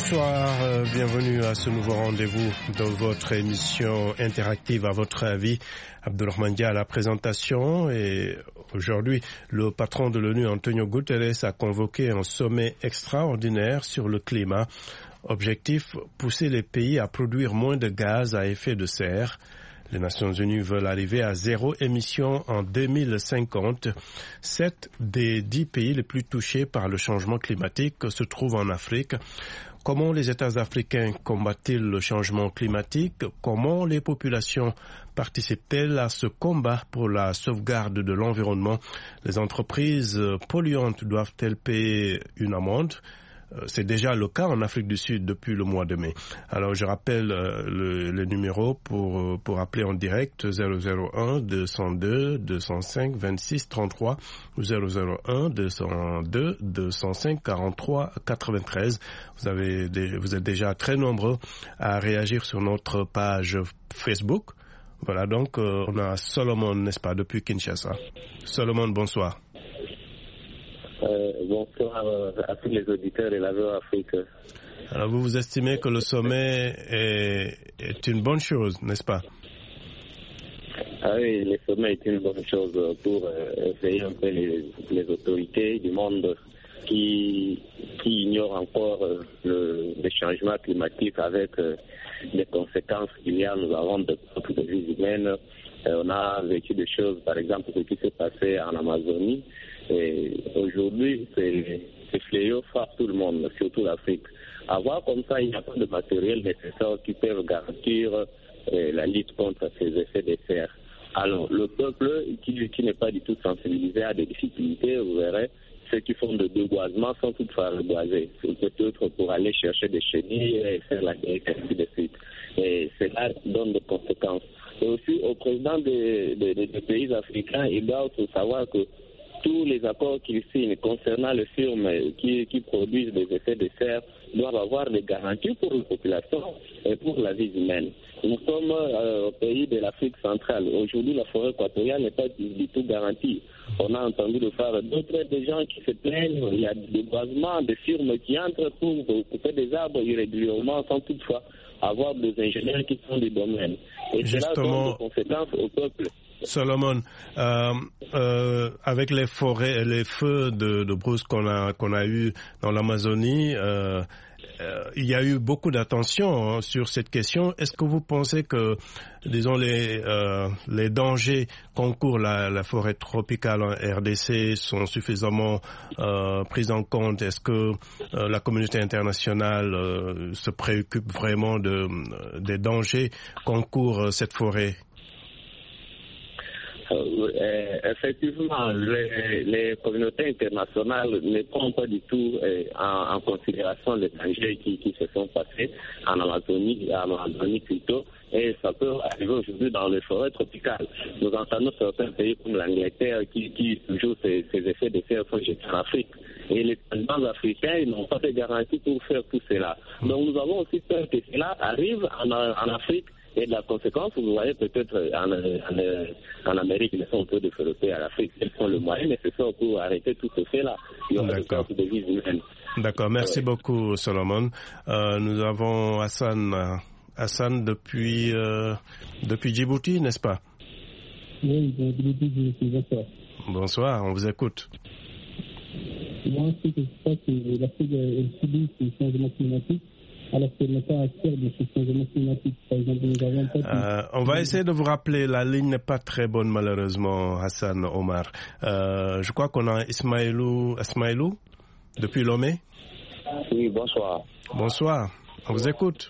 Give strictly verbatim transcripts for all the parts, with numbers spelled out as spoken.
Bonsoir, euh, bienvenue à ce nouveau rendez-vous dans votre émission interactive à votre avis. Abdelrahman Dia à la présentation et aujourd'hui, le patron de l'ONU, Antonio Guterres, a convoqué un sommet extraordinaire sur le climat. Objectif, pousser les pays à produire moins de gaz à effet de serre. Les Nations Unies veulent arriver à zéro émission en deux mille cinquante. Sept des dix pays les plus touchés par le changement climatique se trouvent en Afrique. Comment les États africains combattent-ils le changement climatique? Comment les populations participent-elles à ce combat pour la sauvegarde de l'environnement? Les entreprises polluantes doivent-elles payer une amende? C'est déjà le cas en Afrique du Sud depuis le mois de mai. Alors je rappelle le, le numéro pour, pour appeler en direct zéro zéro un deux zéro deux deux zéro cinq vingt-six trente-trois ou zéro zéro un deux zéro deux deux zéro cinq quarante-trois quatre-vingt-treize. Vous, avez des, vous êtes déjà très nombreux à réagir sur notre page Facebook. Voilà, donc euh, on a Solomon, n'est-ce pas, depuis Kinshasa. Solomon, bonsoir. Euh, bonsoir euh, à tous les auditeurs et la Voix Afrique. Alors vous vous estimez que le sommet est, est une bonne chose, n'est-ce pas? Ah oui, le sommet est une bonne chose pour euh, essayer un peu les, les autorités du monde qui, qui ignorent encore euh, le, le changement climatique avec euh, les conséquences qu'il y a. Nous avons de perte de vies humaines. Euh, on a vécu des choses, par exemple, ce qui s'est passé en Amazonie. Et aujourd'hui, c'est, c'est fléau frappe tout le monde, surtout l'Afrique. Avoir comme ça, il n'y a pas de matériel nécessaire qui peut garantir euh, la lutte contre ces effets de serre. Alors, le peuple qui, qui n'est pas du tout sensibilisé à des difficultés, vous verrez, ceux qui font de déboisement sont toutefois reboisés. C'est peut-être pour aller chercher des chenilles et faire la guerre, et ainsi de suite. Et cela donne des conséquences. Et aussi, au président des, des, des pays africains, il doit savoir que tous les accords qu'ils signent concernant les firmes qui, qui produisent des effets de serre doivent avoir des garanties pour la population et pour la vie humaine. Nous sommes euh, au pays de l'Afrique centrale. Aujourd'hui, la forêt équatoriale n'est pas du, du tout garantie. On a entendu le faire d'autres des gens qui se plaignent. Il y a des boisements, des firmes qui entrent pour couper des arbres irrégulièrement sans toutefois avoir des ingénieurs qui sont du domaine. Et Justement, cela donne des conséquences au peuple. Solomon, euh, euh, avec les forêts, les feux de, de brousse qu'on a qu'on a eu dans l'Amazonie, euh, euh, il y a eu beaucoup d'attention hein, sur cette question. Est-ce que vous pensez que, disons, les euh, les dangers qu'encourt la, la forêt tropicale en R D C sont suffisamment euh, pris en compte? Est-ce que euh, la communauté internationale euh, se préoccupe vraiment de des dangers qu'encourt cette forêt? Euh, effectivement, les, les communautés internationales ne prennent pas du tout euh, en, en considération les dangers qui, qui se sont passés en Amazonie, en Amazonie plutôt, et ça peut arriver aujourd'hui dans les forêts tropicales. Nous entendons certains pays comme l'Angleterre qui, qui toujours ces, ces effets de serre sont jetés en Afrique. Et les présidents africains n'ont pas de garantie pour faire tout cela. Donc nous avons aussi peur que cela arrive en, en Afrique. Et la conséquence, vous voyez peut-être en, en, en Amérique, ils sont un peu développés, à l'Afrique, ils font le moyen nécessaire pour arrêter tout ce fait-là. Il y aura des pertes de vies humaines. D'accord, merci ouais. beaucoup Solomon. Euh, nous avons Hassan, euh, Hassan depuis, euh, depuis Djibouti, n'est-ce pas? Oui, Djibouti, bonsoir. Bonsoir, on vous écoute. Moi, ce que je crois que l'Afrique subit ce changement climatique. Alors que le temps actuel de ce changement climatique, par exemple, nous avons pas... Euh, on va essayer de vous rappeler, la ligne n'est pas très bonne malheureusement, Hassan Omar. Euh, je crois qu'on a Ismaïlou, Ismaïlou depuis Lomé. Oui, bonsoir. Bonsoir, on vous écoute.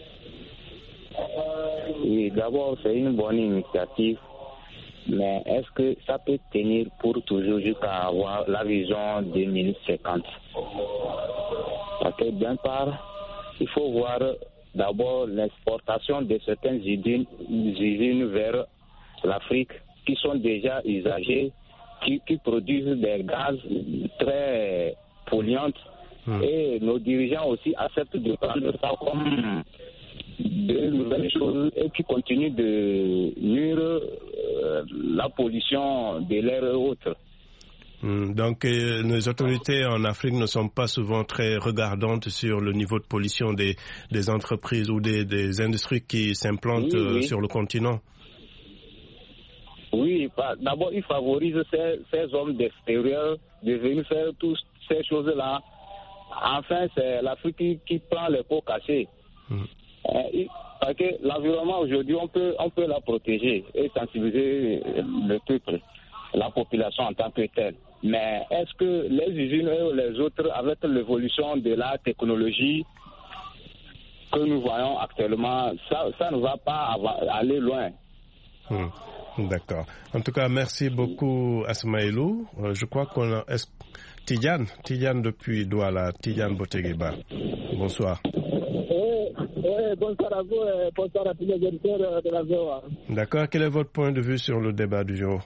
Oui, d'abord, c'est une bonne initiative, mais est-ce que ça peut tenir pour toujours jusqu'à avoir la vision deux mille cinquante? Parce que d'un part, il faut voir d'abord l'exportation de certaines usines, usines vers l'Afrique qui sont déjà usagées, qui, qui produisent des gaz très polluants. Mmh. Et nos dirigeants aussi acceptent de prendre ça comme de nouvelles choses et qui continuent de nuire euh, la pollution de l'air et autres. Donc, euh, les autorités en Afrique ne sont pas souvent très regardantes sur le niveau de pollution des, des entreprises ou des, des industries qui s'implantent oui, oui. Euh, sur le continent. Oui, d'abord, ils favorisent ces, ces hommes d'extérieur de venir faire toutes ces choses-là. Enfin, c'est l'Afrique qui, qui prend les pots cassés. Mmh. Euh, parce que l'environnement, aujourd'hui, on peut, on peut la protéger et sensibiliser le peuple, la population en tant que telle. Mais est-ce que les usines et les autres, avec l'évolution de la technologie que nous voyons actuellement, ça, ça ne va pas aller loin. Mmh. D'accord. En tout cas, merci beaucoup, Asmaïlou. Euh, je crois qu'on a... Tidjane, Tidjane depuis Douala, Tidjane Botegueba. Bonsoir. Oui, oui, bonsoir à vous et bonsoir à tous les auditeurs de la V O A. D'accord. Quel est votre point de vue sur le débat du jour?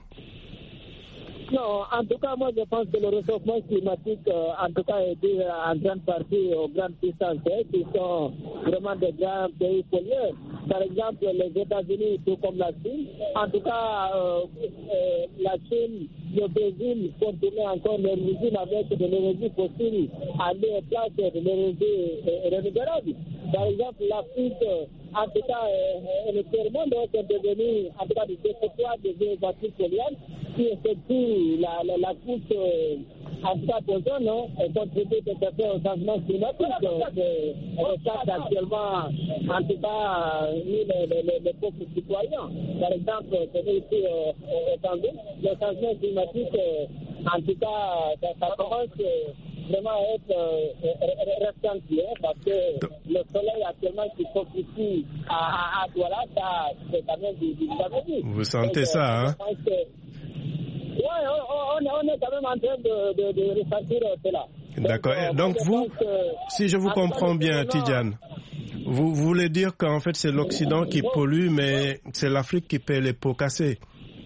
Non, en tout cas, moi, je pense que le réchauffement climatique, euh, en tout cas, est dû en grande partie aux grandes puissances hein, qui sont vraiment des grands pays pollueurs. Par exemple, les États-Unis, tout comme la Chine. En tout cas, euh, euh, la Chine, le Brésil continuent encore leur usine avec de l'énergie fossile à mettre en place de l'énergie euh, renouvelable. Par exemple, l'Afrique, en tout cas, euh, le tiers monde est devenu, en tout cas, des territoires des voitures polluantes qui effectuent la, la, la course, euh, en tout cas, de zone, et contribuent peut-être au changement climatique. Et recherche actuellement, en tout cas, nous, les, les, les pauvres citoyens. Par exemple, c'est ici euh, au Tanzanie, le changement climatique, euh, en tout cas, ça, ça commence euh, vraiment à être euh, ressenti, hein, parce que le soleil actuellement qui s'occupie à, à, à Douala, ça, c'est quand même du, du samedi. Vous sentez donc, ça, hein? Oui, on, on, on est quand même en train de, de, de ressentir cela. D'accord. Donc, donc vous, que, si je vous comprends bien, Tidjane, vous, vous voulez dire qu'en fait c'est l'Occident qui pollue, mais c'est l'Afrique qui paie les pots cassés?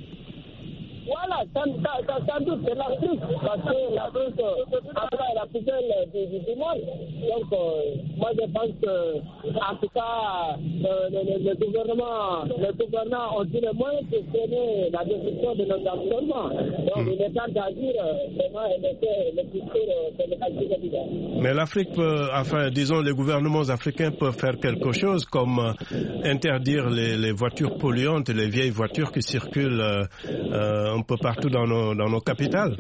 Voilà, sans, sans, sans doute c'est l'Afrique, parce que l'Afrique est la poubelle du, du monde. Donc, euh, moi je pense que, en tout cas, euh, le, le, le gouvernement, le gouvernement ont dit le moins pour freiner la destruction de notre environnement. Donc, mmh. il est temps d'agir vraiment et laisser le futur de l'état. Mais l'Afrique peut, enfin, disons, les gouvernements africains peuvent faire quelque chose comme euh, interdire les, les voitures polluantes, les vieilles voitures qui circulent euh, euh, un peu partout dans nos, dans nos capitales.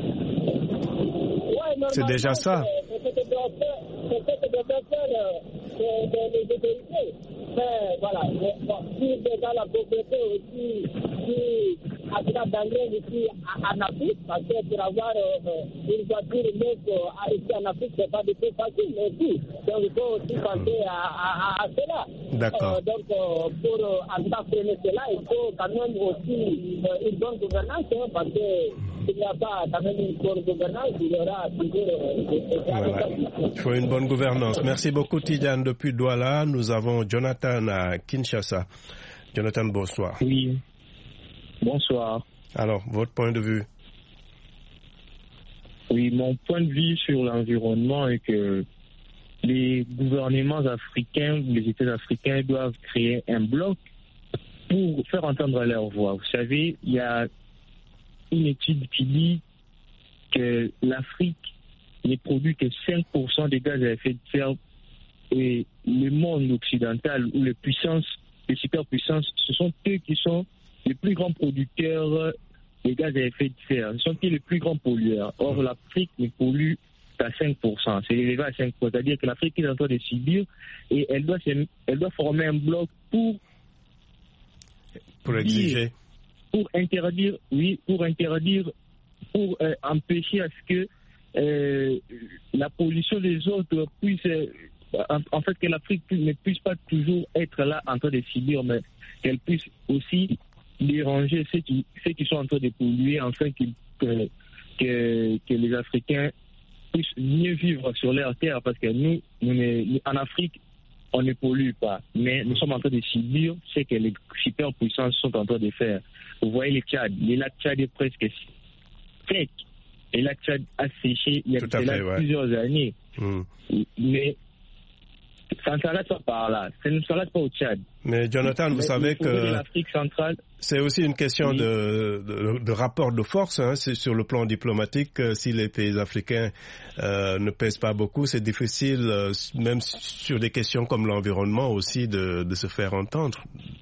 Ouais, c'est déjà ça. C'est ce que doivent faire les autorités. Mais voilà, si déjà la pauvreté aussi, qui a déjà d'engrais ici en Afrique, parce que pour avoir euh, une voiture neuve ici en Afrique, c'est pas du tout facile aussi. Donc il faut aussi penser à, à, à cela. D'accord. Euh, donc euh, pour euh, en tout cas freiner cela, il faut quand même aussi euh, une bonne gouvernance, hein, parce que s'il n'y a pas quand même une bonne gouvernance, il y aura toujours euh, voilà. Il faut une bonne gouvernance. Merci beaucoup Tidjane depuis Douala. Nous avons Jonathan à Kinshasa. Jonathan, bonsoir. Oui. Bonsoir. Alors, votre point de vue? Oui, mon point de vue sur l'environnement est que les gouvernements africains, les États africains doivent créer un bloc pour faire entendre leur voix. Vous savez, il y a une étude qui dit que l'Afrique ne produit que cinq pour cent des gaz à effet de serre et le monde occidental ou les puissances, les superpuissances, ce sont eux qui sont les plus grands producteurs de gaz à effet de serre. Ce sont eux les plus grands pollueurs. Or, l'Afrique ne pollue qu'à cinq pour cent. C'est élevé à cinq pour cent. C'est-à-dire que l'Afrique est en train de subir et elle doit, elle doit former un bloc pour... Pour exiger. Pour interdire, oui, pour interdire, pour euh, empêcher à ce que euh, la pollution des autres puisse... Euh, en, en fait, que l'Afrique ne puisse pas toujours être là en train de subir, mais qu'elle puisse aussi déranger ceux qui, ceux qui sont en train de polluer, afin que, que, que les Africains puissent mieux vivre sur leur terre, parce que nous, nous ne, en Afrique, on ne pollue pas, mais nous sommes en train de subir ce que les superpuissances sont en train de faire. Vous voyez le Tchad, le lac Tchad est presque sec, le lac Tchad a séché il y a, fait, fait, ouais. plusieurs années, mmh. mais ça ne s'arrête pas par là. Ça ne s'arrête pas au Tchad. Mais Jonathan, vous Mais savez que l'Afrique centrale, c'est aussi une question oui. de, de, de rapport de force. Hein. C'est sur le plan diplomatique, si les pays africains euh, ne pèsent pas beaucoup, c'est difficile, euh, même sur des questions comme l'environnement aussi, de, de se faire entendre.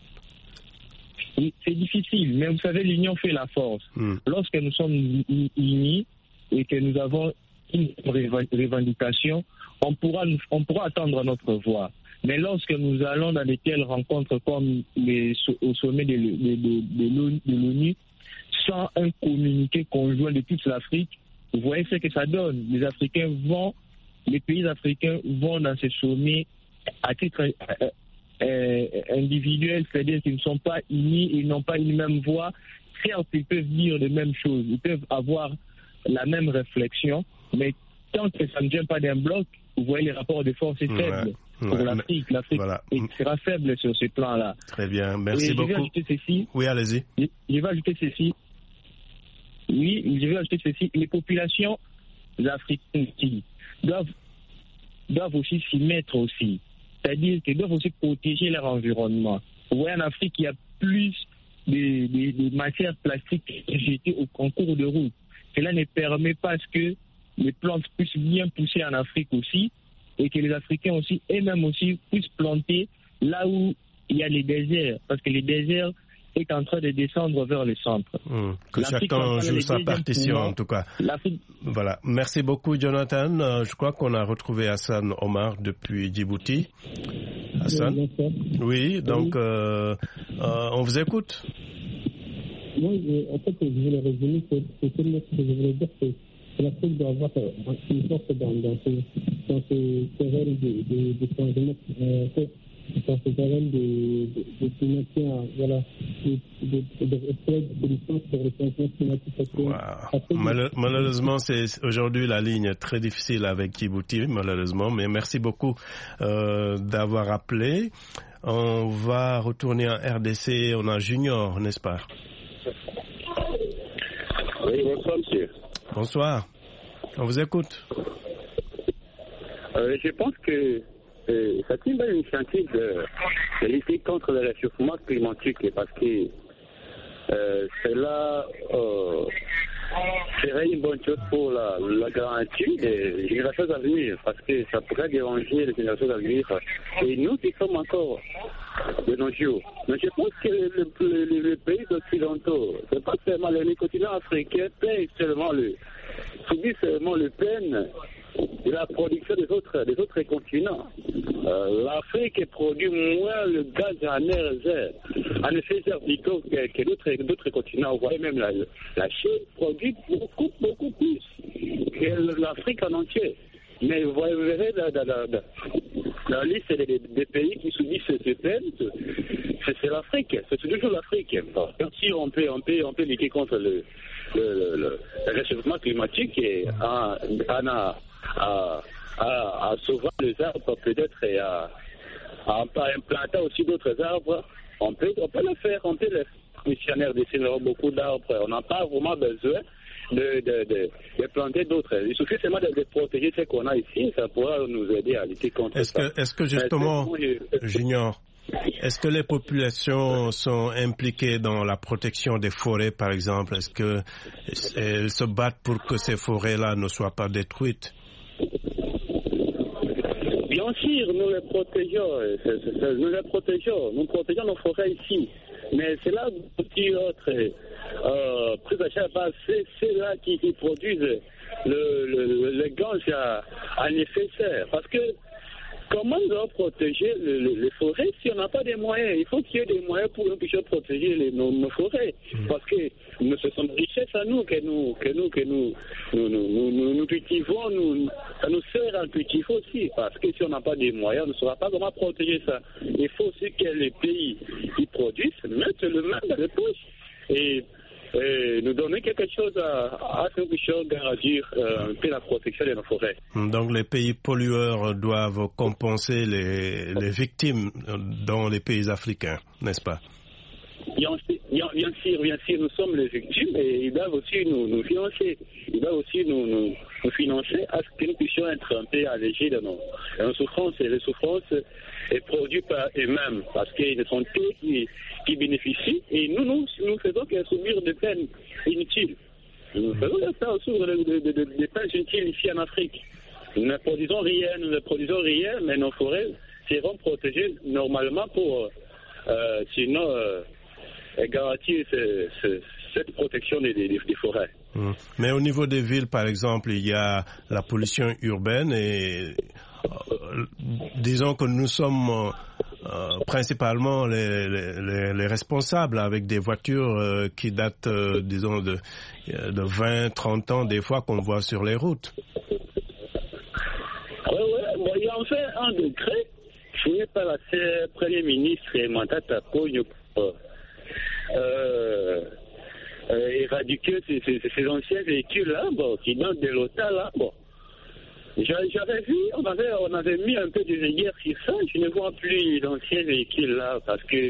Oui, c'est difficile, mais vous savez, l'union fait la force. Mm. Lorsque nous sommes unis et que nous avons une revendication, on pourra, on pourra attendre notre voix. Mais lorsque nous allons dans de telles rencontres comme les, au sommet de, de, de, de l'ONU, sans un communiqué conjoint de toute l'Afrique, vous voyez ce que ça donne. Les Africains vont, les pays africains vont dans ces sommets à titre euh, euh, individuel, c'est-à-dire qu'ils ne sont pas unis, ils n'ont pas une même voix. Certes, ils peuvent dire les mêmes choses, ils peuvent avoir la même réflexion, mais tant que ça ne vient pas d'un bloc, vous voyez, les rapports de force est faible. Ouais, pour ouais, l'Afrique. L'Afrique voilà. sera faible sur ce plan-là. Très bien, merci Et beaucoup. Je vais ajouter ceci. Oui, allez-y. Je, je vais ajouter ceci. Oui, je vais ajouter ceci. Les populations africaines aussi doivent, doivent aussi s'y mettre aussi. C'est-à-dire qu'elles doivent aussi protéger leur environnement. Vous voyez, en Afrique, il y a plus de, de, de matières plastiques jetées au concours de route. Cela ne permet pas à ce que les plantes puissent bien pousser en Afrique aussi, et que les Africains aussi, eux-mêmes aussi, puissent planter là où il y a les déserts, parce que les déserts est en train de descendre vers le centre. Mmh. Que chacun joue sa partition, en tout cas. Voilà. Merci beaucoup, Jonathan. Euh, je crois qu'on a retrouvé Hassan Omar depuis Djibouti. Hassan? Oui, donc euh, euh, on vous écoute. Moi, je, en fait, je voulais résumer, c'est ce que je voulais dire, c'est que l'Afrique doit avoir une force dans, dans ce, dans ce terrain de, de, de changement, euh, dans ce terrain de, de, de, de maintien, voilà, de, de, de, de, de solutions sur le changement climatique. Wow. Mal, malheureusement, c'est aujourd'hui la ligne très difficile avec Djibouti, malheureusement, mais merci beaucoup euh, d'avoir appelé. On va retourner en R D C, on a Junior, n'est-ce pas? Oui, bonsoir, monsieur. Bonsoir. On vous écoute. Euh, je pense que euh, c'est une belle initiative de, de lutter contre le réchauffement climatique parce que euh, cela euh, serait une bonne chose pour la, la garantie des générations à venir parce que ça pourrait déranger les générations à venir. Et nous qui sommes encore de nos jours. Mais je pense que les le, le, le pays occidentaux, c'est pas seulement les continents africains, payent seulement le, subissent seulement le peine de la production des autres, des autres continents. Euh, L'Afrique produit moins le gaz en effet en effet plutôt que, que d'autres, d'autres continents. Vous voyez même la, la Chine produit beaucoup, beaucoup plus que l'Afrique en entier. Mais vous verrez la, la, la, la, la liste des, des pays qui subissent ces peines, c'est, c'est l'Afrique, c'est toujours l'Afrique. Si on peut, on peut, on peut lutter contre le, le, le, le réchauffement climatique et en, en a, à, à, à sauver les arbres peut-être et à, à implanter aussi d'autres arbres, on peut, on peut le faire, on peut le faire. Missionnaires dessineront beaucoup d'arbres, on n'a pas vraiment besoin de, de, de, de planter d'autres. Il suffit seulement de, de protéger ce qu'on a ici, ça pourra nous aider à lutter contre est-ce ça. Que, est-ce que justement, Junior, est-ce que les populations sont impliquées dans la protection des forêts, par exemple? Est-ce qu'elles se battent pour que ces forêts-là ne soient pas détruites? Bien sûr, nous les protégeons, c'est, c'est, c'est, nous les protégeons, nous protégeons nos forêts ici. Mais c'est là qui autre euh, prise à charge, c'est, c'est là qui, qui produisent le, le, le gaz à, à effet de serre. Parce que comment nous allons protéger le, le, les forêts si on n'a pas des moyens? Il faut qu'il y ait des moyens pour que nous puissions protéger les, nos, nos forêts. Mmh. Parce que nous, ce sont des richesses à nous que nous, que nous, que nous, nous, nous, nous, nous, nous cultivons. Nous, ça nous sert en cultif aussi. Parce que si on n'a pas des moyens, on ne saura pas comment protéger ça. Il faut aussi que les pays qui produisent mettent le main dans les poches. Et Et nous donner quelque chose à, à ce que nous puissions garantir euh, la protection de nos forêts. Donc les pays pollueurs doivent compenser les, les victimes dans les pays africains, n'est-ce pas? Bien sûr, bien, bien sûr, bien sûr, nous sommes les victimes et ils doivent aussi nous, nous financer. Ils doivent aussi nous, nous, nous financer à ce que nous puissions être un peu allégés de nos, de nos souffrances. Et les souffrances sont produites par eux-mêmes parce qu'ils ne sont qu'eux qui, qui bénéficient. Et nous, nous, nous faisons que subir des peines inutiles. Nous faisons ça aussi des de, de, de peines inutiles ici en Afrique. Nous ne produisons rien, nous ne produisons rien, mais nos forêts seront protégées normalement pour, euh, sinon, euh, garantir ce, ce, cette protection des, des, des forêts. Mmh. Mais au niveau des villes, par exemple, il y a la pollution urbaine et euh, disons que nous sommes euh, principalement les, les, les responsables avec des voitures euh, qui datent, euh, disons, de, de vingt, trente ans des fois qu'on voit sur les routes. Oui, oui, bon, il y a en fait un décret signé par la Premier ministre Matata Ponyo pour euh, euh, éradiquer ces, ces, ces anciens véhicules-là, bon, qui datent de l'O T A là, bon. J'avais vu, on avait, on avait mis un peu de rigueur sur ça, je ne vois plus d'anciens véhicules-là, parce que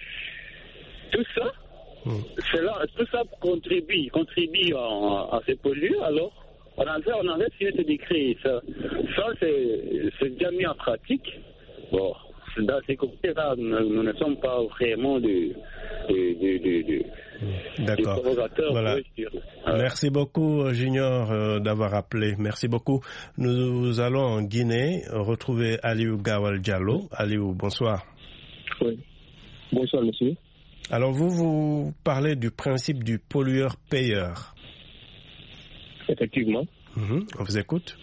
tout ça, mmh. cela, tout ça contribue, contribue à, à ces polluants, alors on avait, on avait signé ce décret, ça, ça c'est, c'est déjà mis en pratique. Bon, dans ces côtés-là, nous, nous ne sommes pas vraiment de, de, de, de, de D'accord. Voilà. Merci beaucoup, Junior, euh, d'avoir appelé. Merci beaucoup. Nous allons en Guinée retrouver Aliou Gawal Diallo. Aliou, bonsoir. Oui. Bonsoir, monsieur. Alors, vous, vous parlez du principe du pollueur-payeur. Effectivement. Mmh, on vous écoute.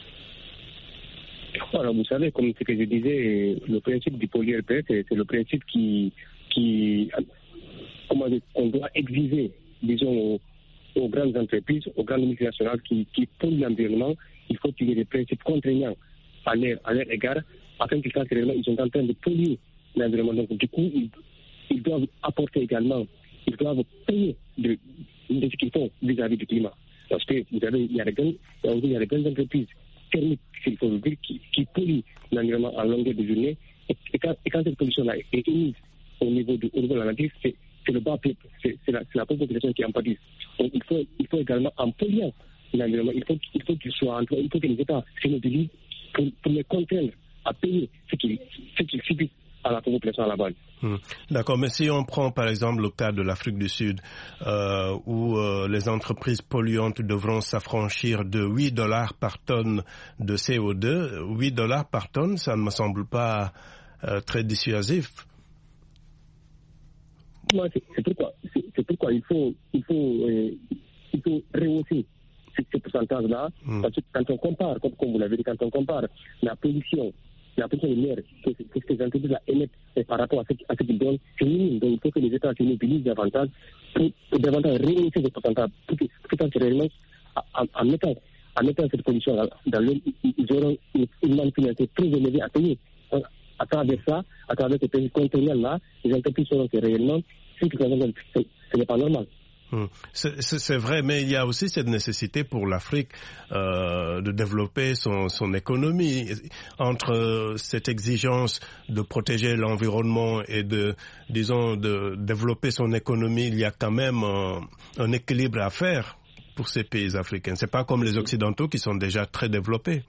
Alors, vous savez, comme ce que je disais, le principe du pollueur-payeur, c'est, c'est le principe qui, qui comment dire, qu'on doit exiger, disons, aux, aux grandes entreprises, aux grandes multinationales qui, qui polluent l'environnement. Il faut qu'il y ait des principes contraignants à leur, à leur égard, afin qu'ils sachent que réellement ils sont en train de polluer l'environnement. Donc, du coup, ils, ils doivent apporter également, ils doivent payer de, de ce qu'ils font vis-à-vis du climat. Parce que, vous savez, il y a des grandes, il y a des grandes entreprises thermiques, s'il faut le dire, qui, qui polluent l'environnement en longueur de journée. Et, et, quand, et quand cette pollution-là est émise au niveau de, au niveau de la nature, c'est, c'est le bas peuple, c'est, c'est, la, c'est la population qui en pâtit. Donc, il faut, il faut également, en polluant l'environnement, il faut, il faut qu'il soit entre, il faut que les États se mobilisent pour, pour les contraindre à payer ce qu'ils, ce qu'ils subissent à la population à la base. Hum. D'accord, mais si on prend par exemple le cas de l'Afrique du Sud, euh, où euh, les entreprises polluantes devront s'affranchir de huit dollars par tonne de C O deux, huit dollars par tonne, ça ne me semble pas euh, très dissuasif. Moi, c'est, c'est, pourquoi, c'est, c'est pourquoi il faut, il faut, euh, il faut rehausser ce, ce pourcentage-là, hum. Parce que quand on compare, comme, comme vous l'avez dit, quand on compare la pollution, la pollution de l'air que, que ces entreprises-là émettent par rapport à ce, à ce qu'ils donnent, c'est minime. Donc il faut que les États se mobilisent davantage pour, pour davantage rehausser ce pourcentage, pour que, pour que réellement, en, en, mettant, en mettant cette pollution dans l'air, ils auront une, une manne financière très élevée à payer. Donc, à travers ça, à travers ces pays contraignants-là, les entreprises sauront que réellement, ce qui ce, ce n'est pas normal. Hum. C'est, c'est, c'est vrai, mais il y a aussi cette nécessité pour l'Afrique euh, de développer son, son économie. Entre cette exigence de protéger l'environnement et de, disons, de développer son économie, il y a quand même un, un équilibre à faire pour ces pays africains. C'est pas comme les Occidentaux qui sont déjà très développés.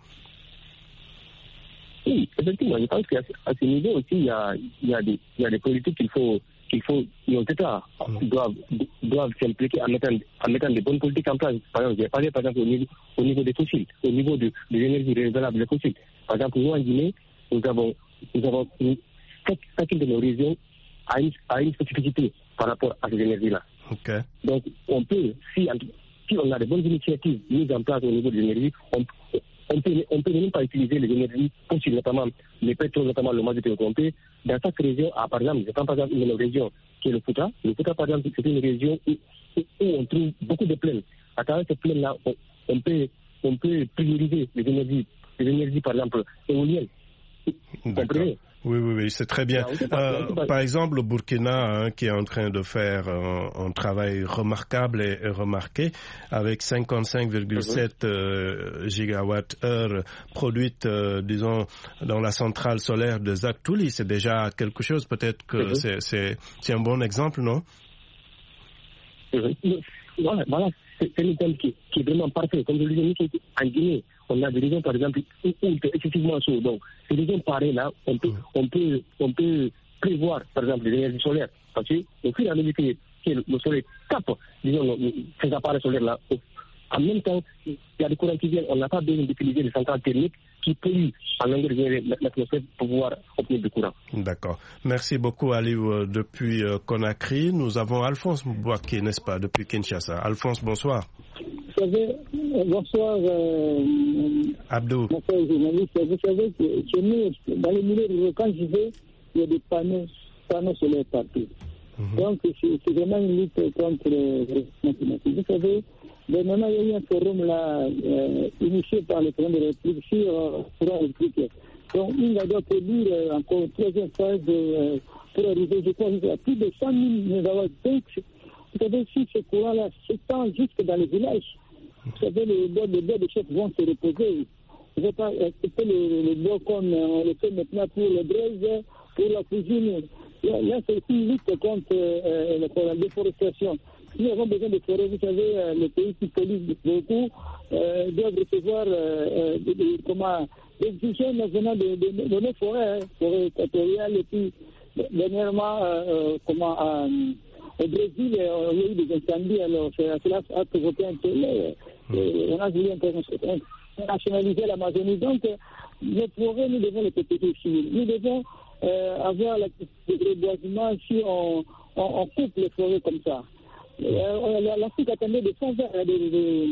Oui, effectivement, je pense qu'à ce niveau aussi, il y a, il y a, des, il y a des politiques qu'il faut... Il faut, nos États doivent, doivent s'impliquer en mettant, en mettant des bonnes politiques en place. Par exemple, j'ai parlé par exemple au niveau, au niveau des fossiles, au niveau de, de l'énergie renouvelable des fossiles. Par exemple, nous en Guinée, nous avons, nous avons une, chacune de nos régions a une, a une spécificité par rapport à ces énergies-là. Okay. Donc, on peut, si, si on a de bonnes initiatives mises en place au niveau de l'énergie, on, on peut, on peut même pas utiliser les énergies fossiles, notamment les pétroles, notamment le mazout, on peut. Dans chaque région, ah, par exemple, je prends par exemple une région qui est le Fouta. Le Fouta, par exemple, c'est une région où, où on trouve beaucoup de plaines. À travers ces plaines-là, on, on, peut, on peut prioriser les énergies, les énergies, par exemple, éoliennes. D'accord. Oui, oui, oui, c'est très bien. Euh, par exemple, le Burkina, hein, qui est en train de faire un, un travail remarquable et, et remarqué, avec cinquante-cinq virgule sept euh, gigawattheures produites, euh, disons, dans la centrale solaire de Zagtouli, c'est déjà quelque chose. Peut-être que c'est, c'est, c'est un bon exemple, non? Voilà, voilà. C'est un exemple qui, qui est vraiment parfait. Comme je le disais, en Guinée, on a des régions, par exemple, où il fait excessivement chaud. Donc, ces régions pareilles là, on peut, on peut, on peut prévoir, par exemple, les énergies solaires. Parce que, au fur et à mesure que, que le soleil tape, disons, ces appareils solaires là, en même temps, il y a des courants qui viennent. On n'a pas besoin d'utiliser des centrales thermiques qui polluent en longueur de l'atmosphère pour pouvoir obtenir du courant. D'accord. Merci beaucoup, Aliou. Depuis Conakry, nous avons Alphonse Mbouaké, n'est-ce pas, depuis Kinshasa. Alphonse, bonsoir. Vous savez, bonsoir. Euh, Abdou. Bonsoir, journaliste. Vous savez que chez nous, dans les milieux ruraux, quand je vais, il y a des panneaux, panneaux solaires partout. Mm-hmm. Donc, c'est, c'est vraiment une lutte contre le réchauffement climatique. Vous savez, mais maintenant, il y a eu un forum là, euh, initié par le président de la République sur le courant électrique. Donc, il va doit produire euh, encore une troisième phase de, euh, pour arriver, je crois, à plus de cent mille mégawatts. Donc, vous savez, si ce courant-là s'étend jusque dans les villages, vous savez, les bois de, de chef vont se reposer. Je ne vais pas accepter les, les bois comme on le fait maintenant pour les braises, pour la cuisine. Là, là c'est une lutte contre euh, la déforestation. Nous avons besoin de forêts. Vous savez, euh, les pays qui polluent beaucoup euh, doivent recevoir euh, des, des, comment, des exigences venant de, de, de, de nos forêts, hein, forêts équatoriales. Et puis, dernièrement, euh, comment, euh, au Brésil, euh, il y a eu des incendies. Alors, cela a provoqué un tollé. On a voulu internationaliser l'Amazonie. Donc, nos forêts, nous devons les protéger ici. Nous devons euh, avoir le reboisement si on, on, on coupe les forêts comme ça. Euh, L'Afrique attendait des fonds verts des, des,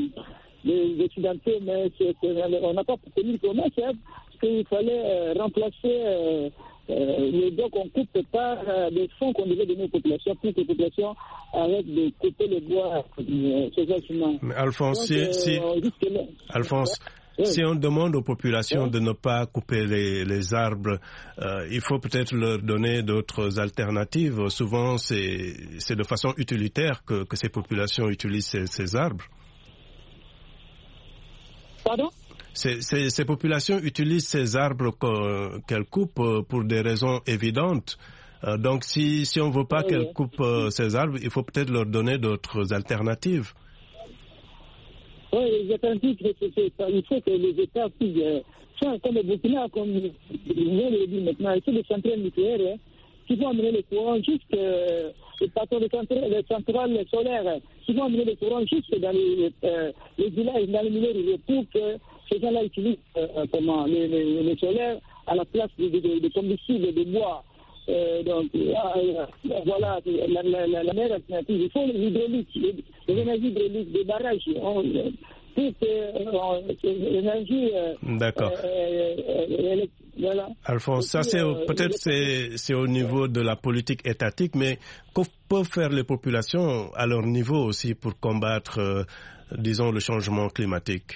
des occidentaux, mais c'est, c'est, on n'a pas tenu le promesse, hein, parce qu'il fallait euh, remplacer euh, euh, les bois qu'on coupe par euh, des fonds qu'on devait donner aux populations, pour que les populations arrêtent de couper les bois euh, sauvageement. Mais Alphonse, Donc, si, si, euh, là, Alphonse, oui. Si on demande aux populations oui. de ne pas couper les, les arbres, euh, il faut peut-être leur donner d'autres alternatives. Souvent, c'est, c'est de façon utilitaire que, que ces populations utilisent ces, ces arbres. Pardon ? Ces, ces, ces populations utilisent ces arbres que, qu'elles coupent pour des raisons évidentes. Euh, donc, si, si on ne veut pas oui, qu'elles oui. coupent euh, ces arbres, il faut peut-être leur donner d'autres alternatives. Oui, les alternatives, c'est, c'est, il faut que les États puissent, euh, comme le Burkina, comme je le dis maintenant, il faut des centrales nucléaires hein, qui vont amener le courant jusque, euh, les patrons de centrales, les centrales solaires, qui vont amener le courant jusque dans les, euh, les villages, dans les milieux ruraux, pour que ces gens-là utilisent euh, comment, les, les, les solaires à la place de, de, de, de combustibles, de bois. Euh, donc, euh, voilà, la, la, la, la meilleure alternative. Il faut l'hydraulique, les, les énergies hydrauliques, des barrages. On, toute euh, l'énergie. Euh, D'accord. Euh, euh, voilà. Alphonse, ça c'est euh, peut-être c'est, c'est au niveau de la politique étatique, mais que peuvent faire les populations à leur niveau aussi pour combattre, euh, disons, le changement climatique?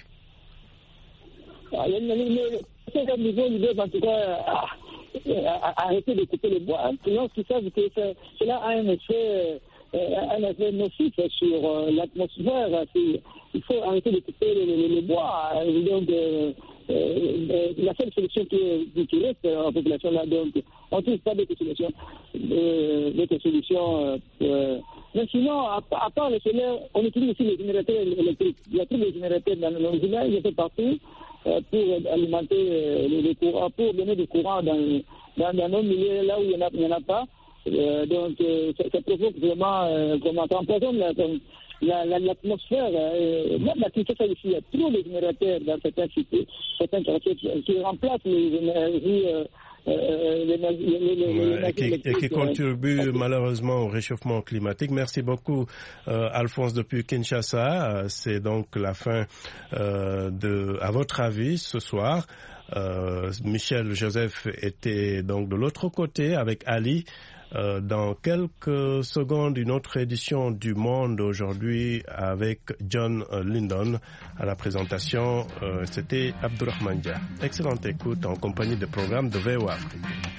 À leur niveau, ils doivent en tout cas arrêter de couper les bois. Sinon, ils savent que cela a un effet, un effet nocif sur euh, l'atmosphère. C'est, il faut arrêter de couper les, les, les bois. Donc, euh, euh, la seule solution qui, qui reste en population là, donc, on ne trouve pas d'autres solutions. Euh, d'autres solutions euh, mais sinon, à, à part le solaire, on utilise aussi les générateurs électriques. Il y a tous les générateurs dans nos villages, il y a partout. Pour alimenter euh, le, le courant, pour donner du courant dans, dans, dans nos milieux là où il n'y en, en a pas. Euh, donc, euh, ça, ça provoque vraiment, euh, comment ça empoisonne la, la, la, l'atmosphère. Euh, même la Kinshasa ici, il y a trop de générateurs dans certains cités, certains quartiers qui, qui remplacent les énergies. Euh, Euh, les, les, les, ouais, et, qui, et qui contribue euh, malheureusement au réchauffement climatique. Merci beaucoup euh, Alphonse depuis Kinshasa. C'est donc la fin euh, de, à votre avis ce soir. Euh, Michel Joseph était donc de l'autre côté avec Ali. Euh, dans quelques secondes, une autre édition du Monde aujourd'hui avec John euh, Lyndon à la présentation. Euh, c'était Abdourahmane Dia. Excellente écoute en compagnie des programmes de V O A Afrique.